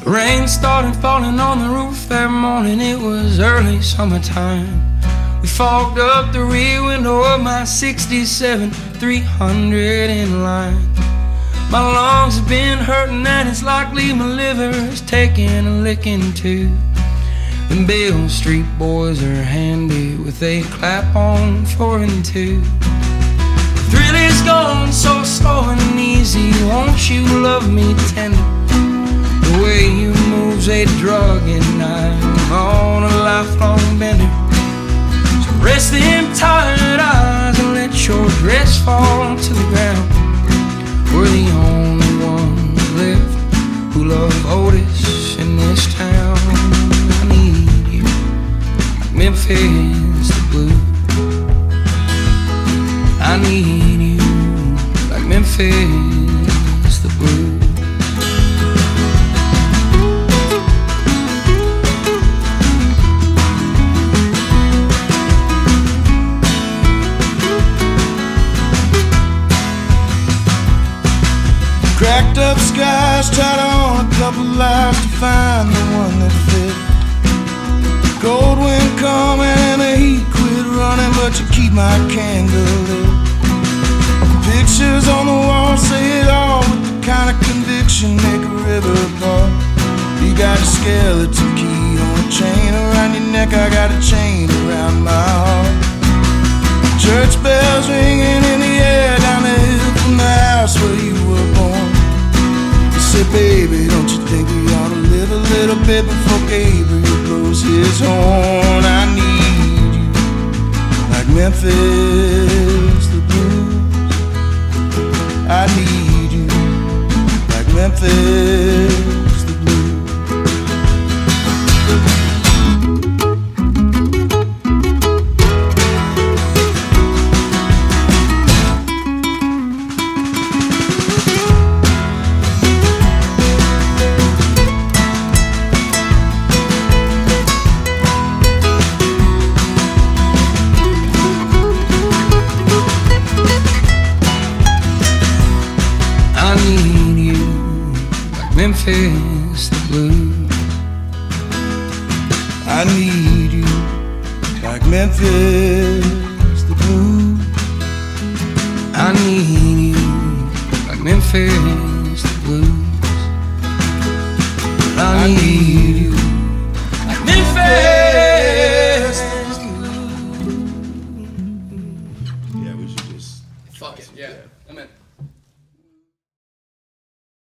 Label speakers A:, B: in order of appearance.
A: Rain started falling on the roof that morning. It was early summertime. We fogged up the rear window of my 67 300 in line. My lungs have been hurting and it's likely my liver's taking a licking too. The Beale Street boys are handy with a clap on 4 and 2. The thrill is gone so slow and easy. Won't you love me tender? The way you move's a drug and I'm on a lifelong bender. So rest them tired eyes and let your dress fall to the ground. We're the only ones left who love Otis in this town. I need you like Memphis the blue. I need you like Memphis the blue.
B: Cracked up skies, tried on a couple lives to find the one that fit. Cold wind coming and the heat quit running, but you keep my candle lit. Pictures on the wall say it all with the kind of conviction make a river fall. You got a skeleton key on a chain around your neck, I got a chain around my heart. Church bells ringing in the air down the hill from the house where you were born. You said, baby, don't you think we ought to live a little bit before Gabriel blows his horn? I need you like Memphis the blues. I need you like Memphis the blues.
A: Memphis the blue.
B: I need you like Memphis the blue.
A: I need you like Memphis the blues. I need you like Memphis the blues.
B: Yeah, we should just
C: fuck it. Yeah. I'm in.